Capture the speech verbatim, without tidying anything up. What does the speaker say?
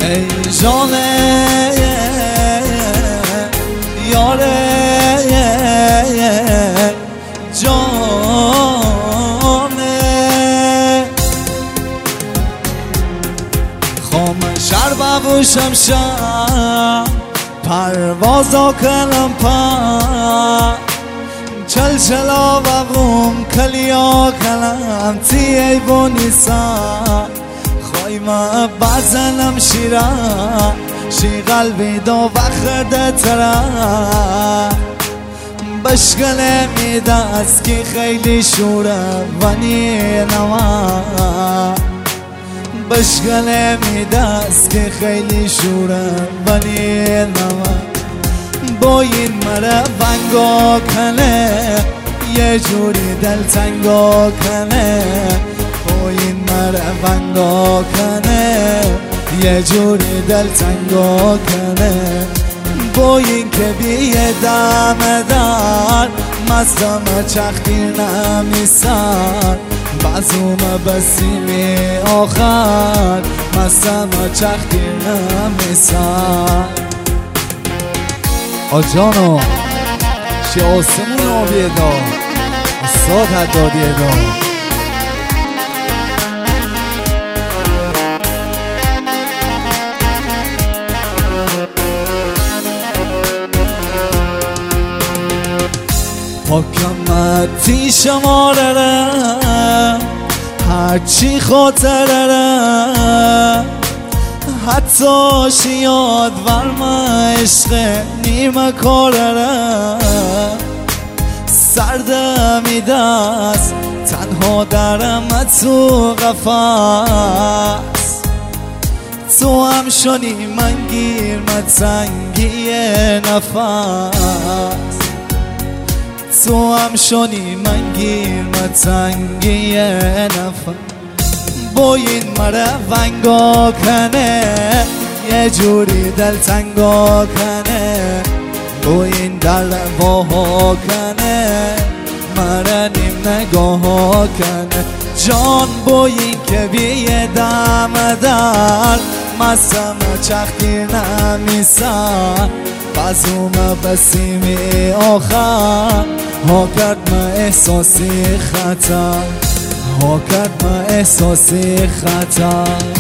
ای جانه یاره جانه خام شر ببوشم شم پروازا کنم پا چل چلا ببوم کلیا کنم تی ای بونیسا خواهی ما بزنم شیره شی قلبی دو وقت تره بشکل میده از که خیلی شوره ونی نوا بشکل میده از که خیلی شوره ونی نوا با این مره ونگا کنه یه جوری دل تنگا کنه با این مره ونگا کنه یه جوری دل تنگا کنه با این که بیه دم در مستم چخیر نمیسن بعضوم بسیمی آخر مستم چخیر نمیسن آجانو شی آسمون آبیه دا استاد حدادیه دا پاکمتی شماره هرچی خاطره حتی شیاد ورما عشق نیمه کاره سردمی دست تنها درم تو قفص تو هم شنی من گیر متنگی نفس تو هم شنی من گیر متنگی نفس با این مره ونگا کنه یه جوری دل تنگا کنه با این دل واها کنه مره نیم نگاه کنه جان با این که بیه دم در مستم چخیر نمیسن بزوم بسیمی آخر ها کرد ما احساسی خطر ها کرد ما احساسی خطر